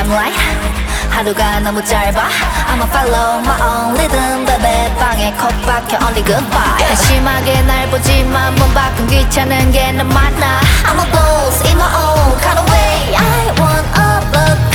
timeline 하루가 너무 짧아 I'ma follow my own rhythm baby 방에 콕 박혀 only good vibe 심하게 날 보지만 몸 밖은 귀찮은 게 난 많아 I'm a boss in my own kind of way I want a love